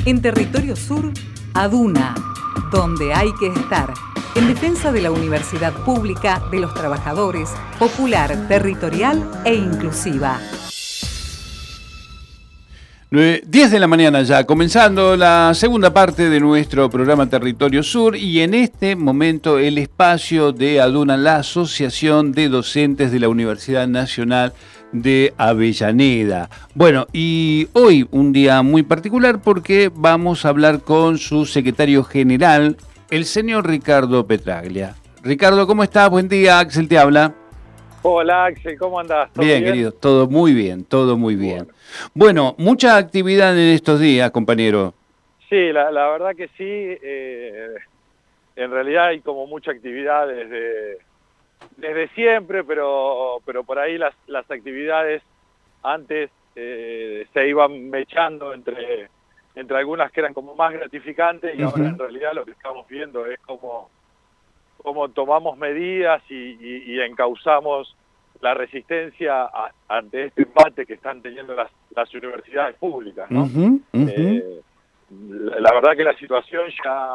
En Territorio Sur, ADUNA, donde hay que estar, en defensa de la universidad pública, de los trabajadores, popular, territorial e inclusiva. 10 de la mañana ya, comenzando la segunda parte de nuestro programa Territorio Sur, y en este momento el espacio de ADUNA, la Asociación de Docentes de la Universidad Nacional de Avellaneda. Bueno, y hoy un día muy particular porque vamos a hablar con su secretario general, el señor Ricardo Petraglia. Ricardo, ¿cómo estás? Buen día, Axel te habla. Hola Axel, ¿cómo andás? ¿Todo bien, querido, todo muy bien, todo muy bien. Bueno, mucha actividad en estos días, compañero. Sí, la verdad que sí. En realidad hay como mucha actividad desde siempre, pero por ahí las actividades antes se iban mechando entre algunas que eran como más gratificantes y ahora en realidad lo que estamos viendo es como tomamos medidas y encauzamos la resistencia ante este embate que están teniendo las universidades públicas, ¿no? La verdad que la situación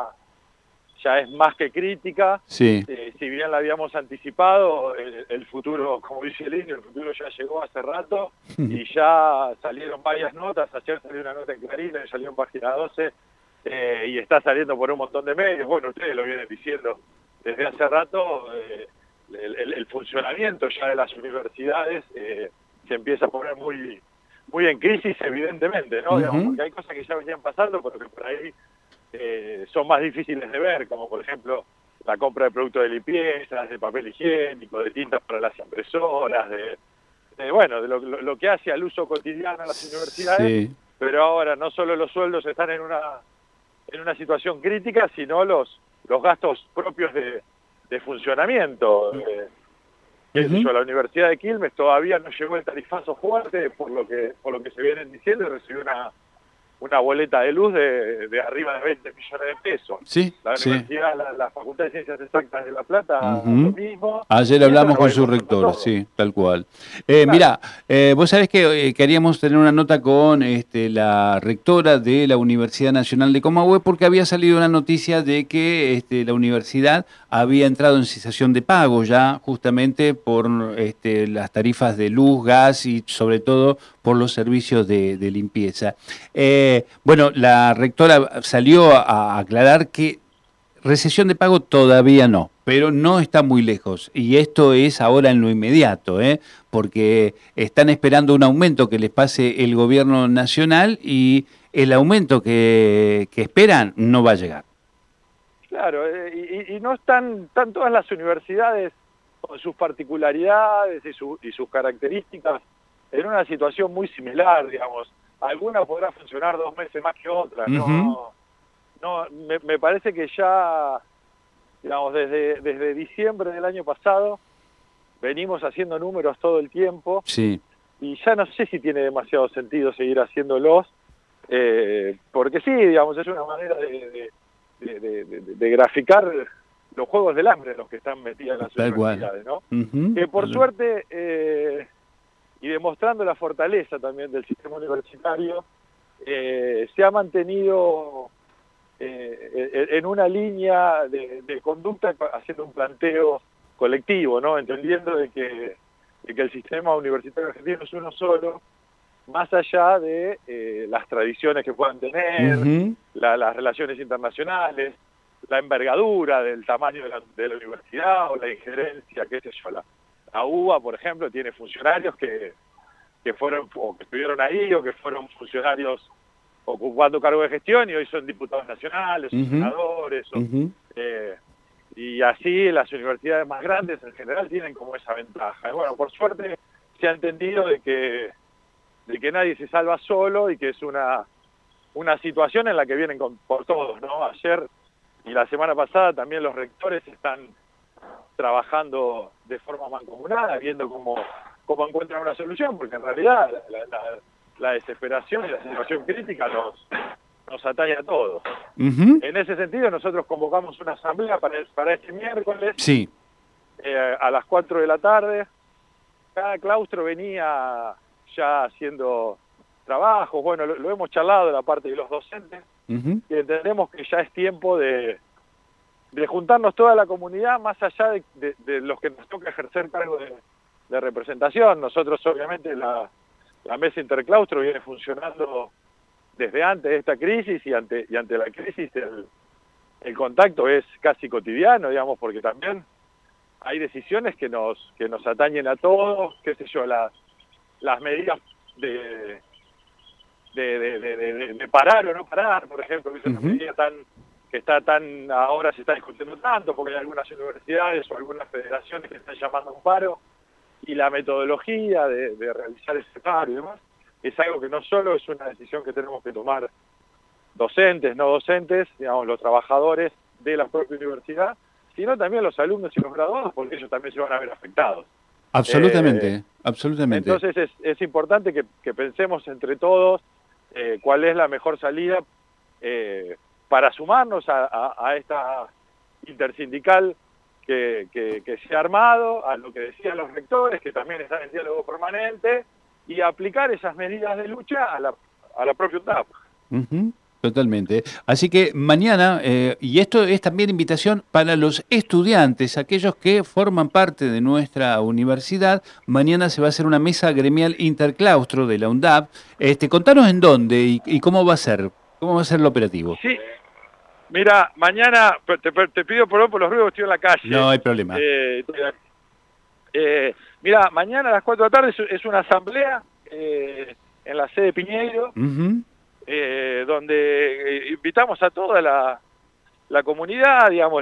ya es más que crítica. Sí. Si bien la habíamos anticipado, el futuro, como dice el indio, el futuro ya llegó hace rato y ya salieron varias notas. Ayer salió una nota en Clarín, salió en Página 12 y está saliendo por un montón de medios. Bueno, ustedes lo vienen diciendo desde hace rato. El funcionamiento ya de las universidades se empieza a poner muy en crisis, evidentemente, ¿no? Digamos, porque hay cosas que ya venían pasando, pero que por ahí son más difíciles de ver, como por ejemplo la compra de productos de limpieza, de papel higiénico, de tintas para las impresoras, de lo que hace al uso cotidiano en las universidades. Sí. Pero ahora no solo los sueldos están en una situación crítica, sino los gastos propios de funcionamiento. La Universidad de Quilmes todavía no llegó el tarifazo fuerte, por lo que se vienen diciendo, y recibió una boleta de luz de arriba de 20 millones de pesos. Sí, la universidad, la Facultad de Ciencias Exactas de La Plata, lo mismo. Ayer hablamos con su rectora, sí, tal cual. Claro. Mirá, vos sabés que queríamos tener una nota con la rectora de la Universidad Nacional de Comahue, porque había salido una noticia de que la universidad había entrado en cesación de pago ya, justamente por las tarifas de luz, gas y sobre todo por los servicios de limpieza. Bueno, la rectora salió a aclarar que recesión de pago todavía no, pero no está muy lejos. Y esto es ahora en lo inmediato, porque están esperando un aumento que les pase el gobierno nacional y el aumento que esperan no va a llegar. Claro, y no están todas las universidades con sus particularidades y sus características en una situación muy similar, digamos. Alguna podrá funcionar 2 meses más que otra, me parece que ya, digamos, desde diciembre del año pasado venimos haciendo números todo el tiempo. Sí. Y ya no sé si tiene demasiado sentido seguir haciéndolos, porque sí, digamos, es una manera de graficar los juegos del hambre en los que están metidas las universidades, ¿no? Que por suerte, y demostrando la fortaleza también del sistema universitario, se ha mantenido en una línea de conducta, haciendo un planteo colectivo, ¿no? Entendiendo de que el sistema universitario argentino es uno solo, más allá de las tradiciones que puedan tener, las relaciones internacionales, la envergadura del tamaño de la universidad o la injerencia, qué sé yo. La UBA, por ejemplo, tiene funcionarios que fueron o que estuvieron ahí o que fueron funcionarios ocupando cargo de gestión y hoy son diputados nacionales, senadores, y así las universidades más grandes en general tienen como esa ventaja. Y bueno, por suerte se ha entendido de que nadie se salva solo y que es una situación en la que vienen por todos, ¿no? Ayer y la semana pasada también los rectores están trabajando de forma mancomunada, viendo cómo encuentran una solución, porque en realidad la desesperación y la situación crítica nos atañe a todos. En ese sentido, nosotros convocamos una asamblea para este miércoles, sí, a las 4 de la tarde. Cada claustro venía ya haciendo trabajos, bueno, lo hemos charlado de la parte de los docentes, Ujú. y entendemos que ya es tiempo de juntarnos toda la comunidad, más allá de los que nos toca ejercer cargo de representación. Nosotros, obviamente, la mesa interclaustro viene funcionando desde antes de esta crisis, y ante la crisis el contacto es casi cotidiano, digamos, porque también hay decisiones que nos atañen a todos, qué sé yo, las medidas de parar o no parar, por ejemplo, que es una medida que está tan, ahora se está discutiendo tanto, porque hay algunas universidades o algunas federaciones que están llamando a un paro, y la metodología de realizar ese paro y demás, es algo que no solo es una decisión que tenemos que tomar docentes, no docentes, digamos, los trabajadores de la propia universidad, sino también los alumnos y los graduados, porque ellos también se van a ver afectados. Absolutamente, absolutamente. Entonces es importante que pensemos entre todos cuál es la mejor salida para sumarnos a esta intersindical que se ha armado, a lo que decían los rectores, que también están en diálogo permanente, y aplicar esas medidas de lucha a la propia UNDAP. Ujú, totalmente. Así que mañana, y esto es también invitación para los estudiantes, aquellos que forman parte de nuestra universidad, mañana se va a hacer una mesa gremial interclaustro de la UNDAP. Contanos en dónde y cómo va a ser el operativo. Sí, mira, mañana, te pido perdón por los ruidos, estoy en la calle. No hay problema. Mira, mañana a las 4 de la tarde es una asamblea en la sede Piñeiro, Ujú. donde invitamos a toda la comunidad, digamos,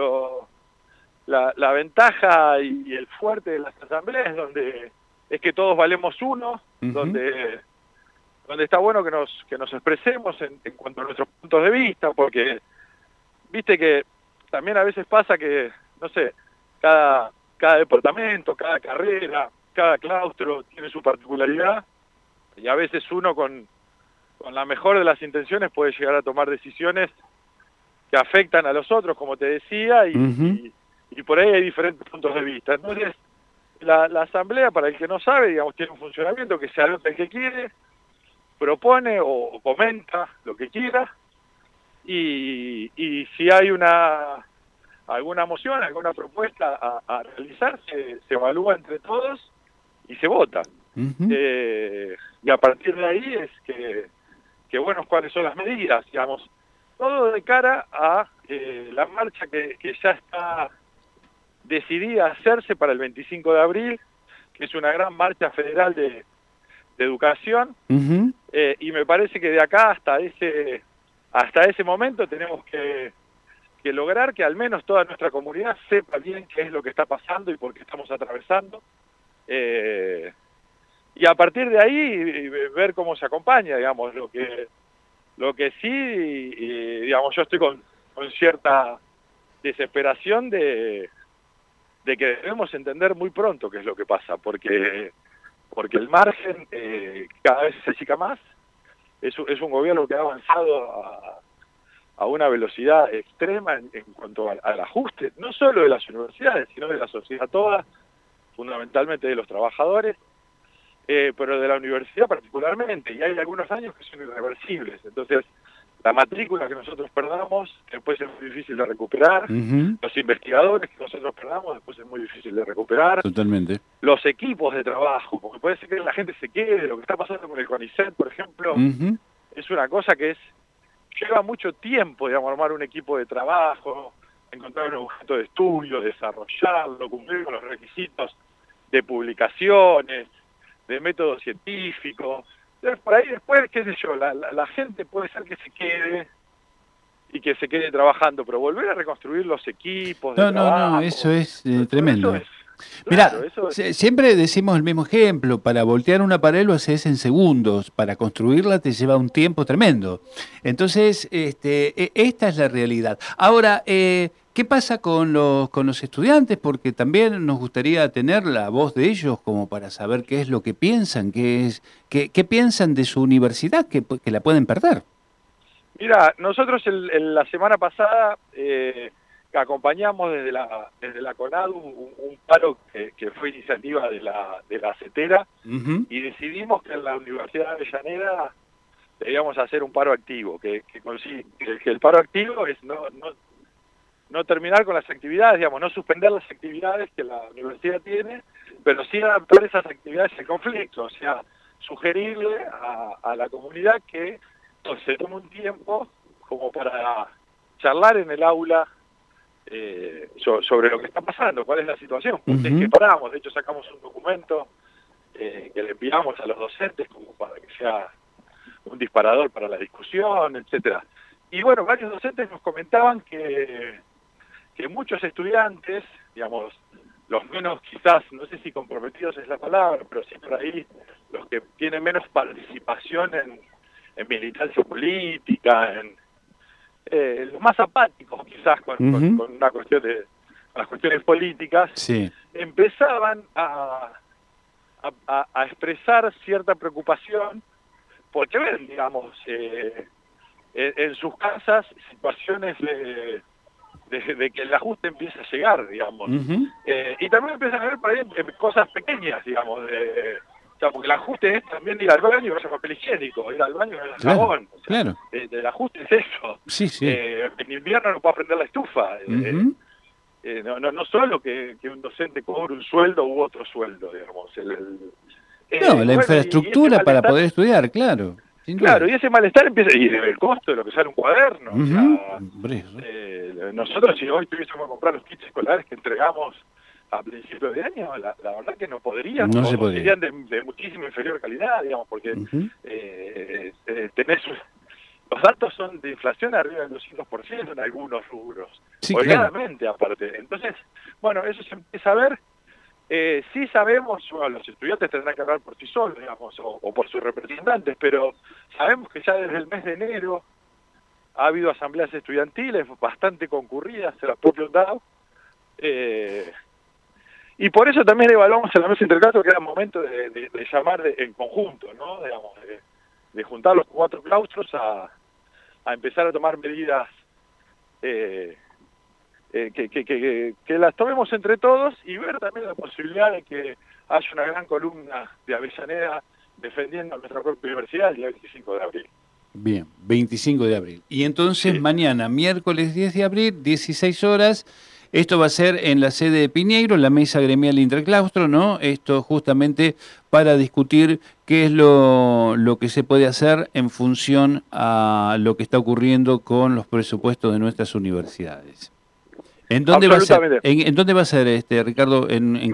la ventaja y el fuerte de las asambleas es que todos valemos uno, Ujú. donde está bueno que nos expresemos en cuanto a nuestros puntos de vista, porque viste que también a veces pasa que, no sé, cada departamento, cada carrera, cada claustro tiene su particularidad, y a veces uno con la mejor de las intenciones puede llegar a tomar decisiones que afectan a los otros, como te decía, Ujú. y por ahí hay diferentes puntos de vista. Entonces, la asamblea, para el que no sabe, digamos, tiene un funcionamiento que se anota el que quiere, propone o comenta lo que quiera, y si hay alguna moción, alguna propuesta a realizar, se evalúa entre todos y se vota. Ujú. Y a partir de ahí es que bueno, cuáles son las medidas, digamos, todo de cara a la marcha que ya está decidida a hacerse para el 25 de abril, que es una gran marcha federal de educación, Ujú. y me parece que de acá hasta ese momento tenemos que lograr que al menos toda nuestra comunidad sepa bien qué es lo que está pasando y por qué estamos atravesando, y a partir de ahí ver cómo se acompaña, digamos, lo que sí, digamos, yo estoy con cierta desesperación de que debemos entender muy pronto qué es lo que pasa, porque el margen cada vez se achica más. Es un gobierno que ha avanzado a una velocidad extrema en cuanto al ajuste, no solo de las universidades, sino de la sociedad toda, fundamentalmente de los trabajadores, pero de la universidad particularmente, y hay algunos años que son irreversibles. Entonces, la matrícula que nosotros perdamos después es muy difícil de recuperar, Ujú. los investigadores que nosotros perdamos después es muy difícil de recuperar, Totalmente. los equipos de trabajo, porque puede ser que la gente se quede, lo que está pasando con el CONICET, por ejemplo, Ujú. es una cosa que lleva mucho tiempo, digamos, armar un equipo de trabajo, encontrar un objeto de estudio, desarrollarlo, cumplir con los requisitos de publicaciones, de método científico. Entonces, por ahí después, qué sé yo, la gente puede ser que se quede y que se quede trabajando, pero volver a reconstruir los equipos de No, trabajo. eso es todo tremendo. eso es- Mirá, claro, eso es- siempre decimos el mismo ejemplo, para voltear una pared lo haces en segundos, para construirla te lleva un tiempo tremendo. Entonces, esta es la realidad. Ahora, ¿qué pasa con los estudiantes? Porque también nos gustaría tener la voz de ellos como para saber qué es lo que piensan, qué piensan de su universidad, que la pueden perder. Mira, nosotros la semana pasada acompañamos desde la CONADU un paro que fue iniciativa de la CETERA, y decidimos que en la Universidad de Avellaneda debíamos hacer un paro activo, que el paro activo es no terminar con las actividades, digamos, no suspender las actividades que la universidad tiene, pero sí adaptar esas actividades al conflicto, o sea, sugerirle a la comunidad que se tome un tiempo como para charlar en el aula sobre lo que está pasando, cuál es la situación, porque es que paramos, de hecho sacamos un documento que le enviamos a los docentes como para que sea un disparador para la discusión, etcétera. Y bueno, varios docentes nos comentaban que muchos estudiantes, digamos, los menos quizás, no sé si comprometidos es la palabra, pero sí por ahí los que tienen menos participación en militancia política, los más apáticos quizás con una cuestión de las cuestiones políticas, sí, empezaban a expresar cierta preocupación porque ven, digamos, en sus casas situaciones de que el ajuste empieza a llegar, digamos. Y también empiezan a ver por ahí cosas pequeñas, digamos, o sea, porque el ajuste es también ir al baño y vaya papel higiénico, ir al baño y vaya jabón. O sea, claro. El ajuste es eso. Sí, sí. En invierno no puedo prender la estufa. No solo que un docente cobre un sueldo u otro sueldo, digamos. La infraestructura para poder estudiar, claro. Claro, y ese malestar empieza, y el costo de lo que sale un cuaderno. O sea, nosotros, si hoy tuviésemos que comprar los kits escolares que entregamos a principios de año, la verdad que no podríamos, no se podría. Serían de muchísima inferior calidad, digamos, porque tenés... Los datos son de inflación arriba del 200% en algunos rubros, sí, holgadamente aparte. Entonces, bueno, eso se empieza a ver. Sí sabemos, bueno, los estudiantes tendrán que hablar por sí solos, digamos, o por sus representantes, pero sabemos que ya desde el mes de enero ha habido asambleas estudiantiles bastante concurridas en la propia UNDAV, y por eso también evaluamos en la mesa de intercambio que era momento de llamar en conjunto, ¿no? Digamos, de juntar los 4 claustros a empezar a tomar medidas que las tomemos entre todos y ver también la posibilidad de que haya una gran columna de Avellaneda defendiendo a nuestra propia universidad el día 25 de abril. Bien, 25 de abril. Y entonces mañana, miércoles 10 de abril, 16 horas, esto va a ser en la sede de Piñeiro, la mesa gremial interclaustro, ¿no? Esto justamente para discutir qué es lo que se puede hacer en función a lo que está ocurriendo con los presupuestos de nuestras universidades. ¿En dónde va a ser? ¿En dónde va a ser, Ricardo? ¿En qué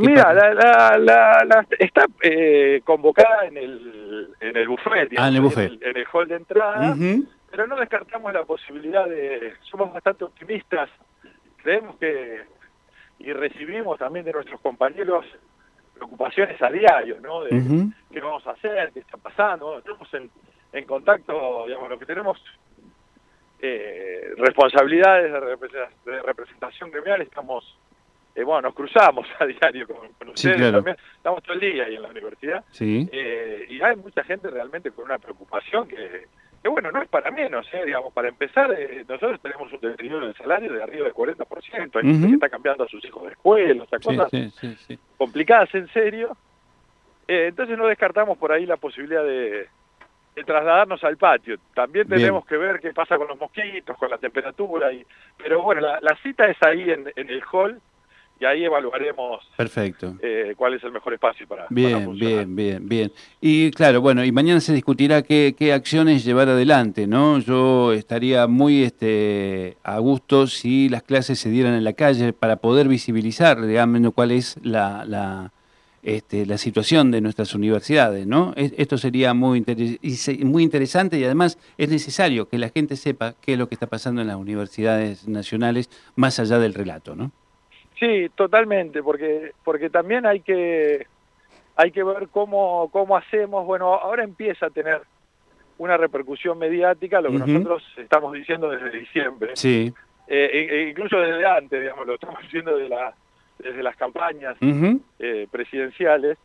parte? Está convocada en el buffet, digamos, en el buffet. En el hall de entrada, pero no descartamos la posibilidad somos bastante optimistas, creemos y recibimos también de nuestros compañeros preocupaciones a diario, ¿no? De qué vamos a hacer, qué está pasando. Bueno, estamos en contacto, digamos, lo que tenemos responsabilidades de representación gremial, estamos, nos cruzamos a diario con ustedes, claro. También estamos todo el día ahí en la universidad, y hay mucha gente realmente con una preocupación que bueno, no es para menos, digamos, para empezar, nosotros tenemos un deterioro del salario de arriba del 40%, hay gente que está cambiando a sus hijos de escuela, o sea, cosas complicadas en serio, entonces no descartamos por ahí la posibilidad de trasladarnos al patio. También tenemos que ver qué pasa con los mosquitos, con la temperatura, pero bueno, la cita es ahí en el hall, y ahí evaluaremos cuál es el mejor espacio para funcionar. Bien. Y claro, bueno, y mañana se discutirá qué acciones llevar adelante, ¿no? Yo estaría muy a gusto si las clases se dieran en la calle para poder visibilizar, digamos, cuál es la situación de nuestras universidades, ¿no? Esto sería muy interesante y además es necesario que la gente sepa qué es lo que está pasando en las universidades nacionales más allá del relato, ¿no? Sí, totalmente, porque también hay que ver cómo hacemos. Bueno, ahora empieza a tener una repercusión mediática lo que nosotros estamos diciendo desde diciembre. Sí. Incluso desde antes, digamos, lo estamos diciendo desde las campañas presidenciales.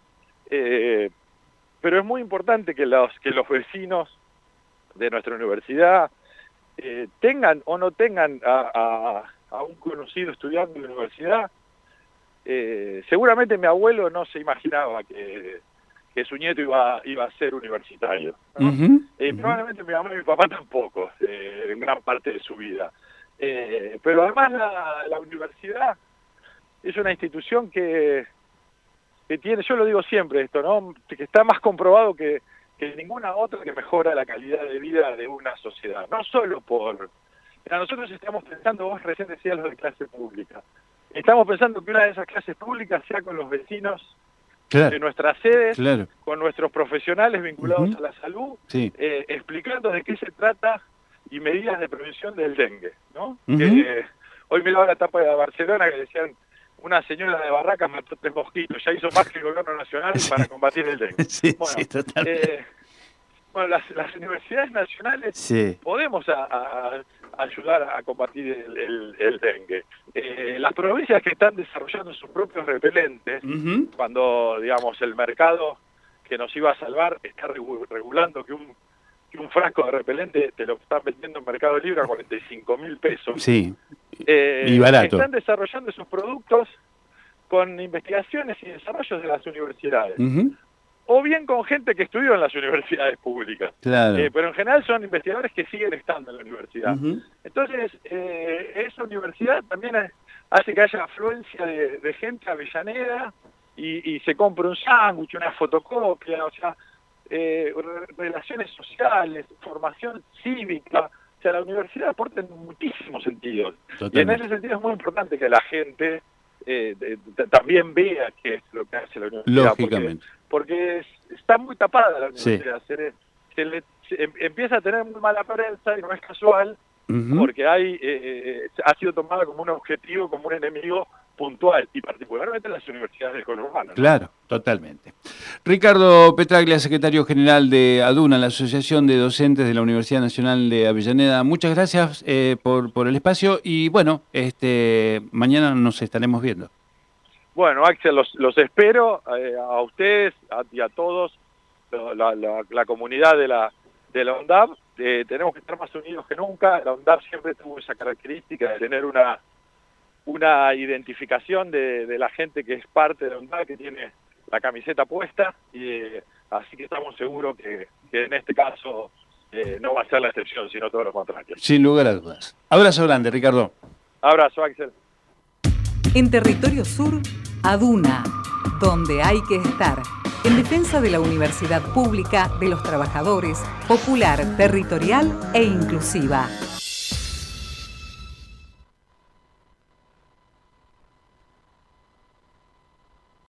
Pero es muy importante que los vecinos de nuestra universidad tengan o no tengan a un conocido estudiante de la universidad, seguramente mi abuelo no se imaginaba que su nieto iba a ser universitario, ¿no? Probablemente mi mamá y mi papá tampoco, en gran parte de su vida. Pero además la universidad es una institución que tiene, yo lo digo siempre esto, ¿no? Que está más comprobado que ninguna otra, que mejora la calidad de vida de una sociedad. No solo nosotros estamos pensando, vos recién decías lo de clase pública, estamos pensando que una de esas clases públicas sea con los vecinos de nuestras sedes, con nuestros profesionales vinculados a la salud, explicando de qué se trata y medidas de prevención del dengue, ¿no? Hoy miraba la tapa de Barcelona que decían, una señora de Barracas mató 3 mosquitos, ya hizo más que el gobierno nacional para combatir el dengue. Bueno, las universidades nacionales podemos ayudar a combatir el dengue. Las provincias que están desarrollando sus propios repelentes, cuando, digamos, el mercado que nos iba a salvar está regulando que un frasco de repelente te lo están vendiendo en Mercado Libre a 45.000 pesos. Y barato. Están desarrollando sus productos con investigaciones y desarrollos de las universidades. O bien con gente que estudió en las universidades públicas. Pero en general son investigadores que siguen estando en la universidad. Entonces, esa universidad también hace que haya afluencia de gente a Avellaneda y se compre un sándwich, una fotocopia, o sea, relaciones sociales, formación cívica. O sea, la universidad aporta en muchísimos sentidos. Y en ese sentido es muy importante que la gente también vea qué es lo que hace la universidad. Lógicamente. Porque está muy tapada la universidad. Se empieza a tener muy mala prensa y no es casual, porque ha sido tomada como un objetivo, como un enemigo puntual, y particularmente en las universidades del conurbano, ¿no? Claro, totalmente. Ricardo Petraglia, secretario general de ADUNA, la Asociación de Docentes de la Universidad Nacional de Avellaneda, muchas gracias por el espacio y bueno, mañana nos estaremos viendo. Bueno, Axel, los espero a ustedes y a todos, la comunidad de la ONDAV. Tenemos que estar más unidos que nunca. La ONDAV siempre tuvo esa característica de tener una identificación de la gente que es parte de la ONDAV, que tiene la camiseta puesta, y así que estamos seguros que en este caso no va a ser la excepción, sino todo lo contrario. Sin lugar a dudas. Abrazo grande, Ricardo. Abrazo, Axel. En Territorio Sur, ADUNA, donde hay que estar, en defensa de la universidad pública, de los trabajadores, popular, territorial e inclusiva.